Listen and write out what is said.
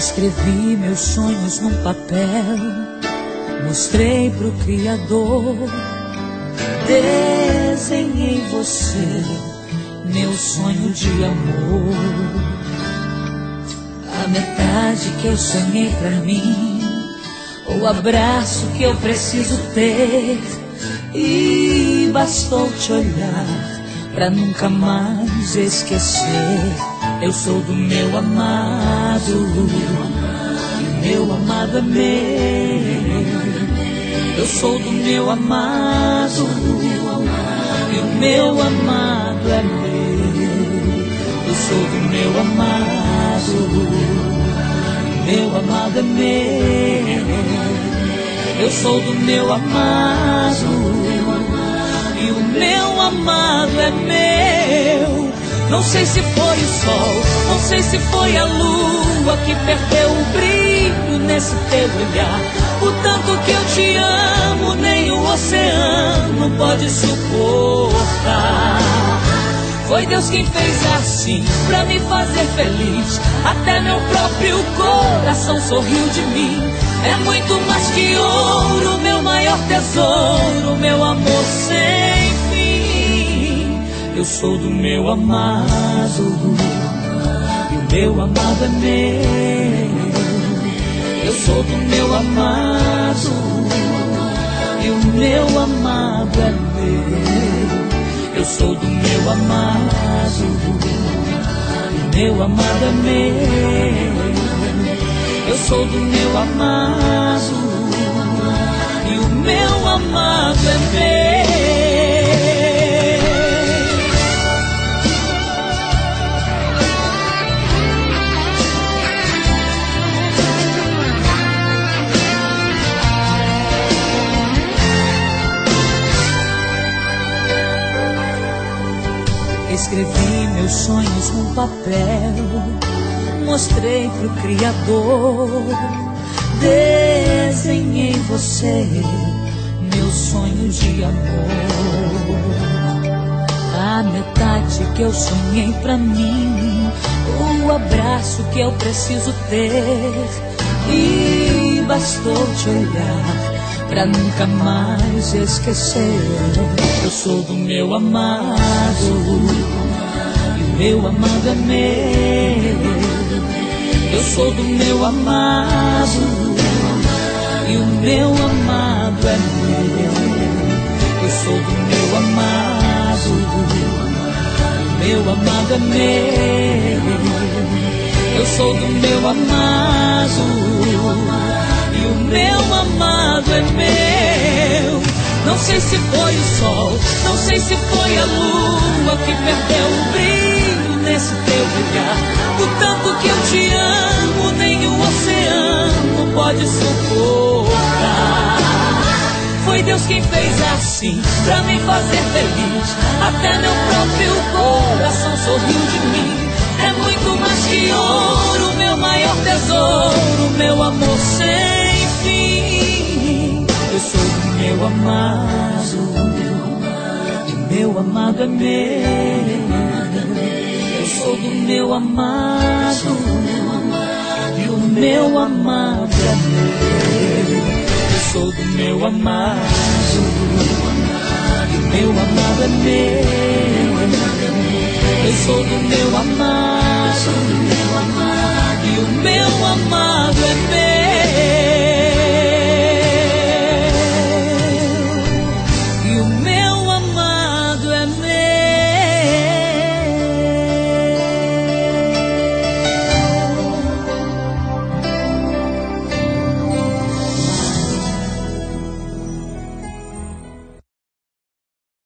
Escrevi meus sonhos num papel, mostrei pro Criador, desenhei você, meu sonho de amor. A metade que eu sonhei pra mim, o abraço que eu preciso ter, e bastou te olhar pra nunca mais esquecer. Eu sou do meu amado, e meu amado é meu. Eu sou do meu amado, e o meu amado é meu. Eu sou do meu amado, e meu amado é meu. Eu sou do meu amado, e o meu amado é meu. Não sei se foi o sol, não sei se foi a lua que perdeu o brilho nesse teu olhar. O tanto que eu te amo, nem o oceano pode suportar. Foi Deus quem fez assim, pra me fazer feliz. Até meu próprio coração sorriu de mim. É muito mais que ouro, meu maior tesouro, meu amor sem fim. Eu sou do meu amado, e o meu amado é meu. Eu sou do meu amado, e o meu amado é meu. Eu sou do meu amado, e o meu amado é meu. Eu sou do meu amado, e o meu amado é meu. Escrevi meus sonhos num papel, mostrei pro Criador, desenhei você, meu sonho de amor. A metade que eu sonhei pra mim, o abraço que eu preciso ter, e bastou te olhar pra nunca mais esquecer. Eu sou do meu amado, e o meu amado é meu. Eu sou do meu amado, e o meu amado é meu. Eu sou do meu amado, e o meu amado é meu. Eu sou do meu amado, e o meu amado é meu. Não sei se foi o sol, não sei se foi a lua que perdeu o brilho nesse teu olhar. O tanto que eu te amo, nem o oceano pode suportar. Foi Deus quem fez assim, pra me fazer feliz. Até meu próprio coração sorriu de mim. É muito mais que ouro, meu maior tesouro, meu amor sem fim. Eu sou do meu amado, e meu amado é meu. Eu sou do meu amado, e o meu amado é meu. Eu sou do meu amado, e o meu amado é meu. Eu sou do meu amado,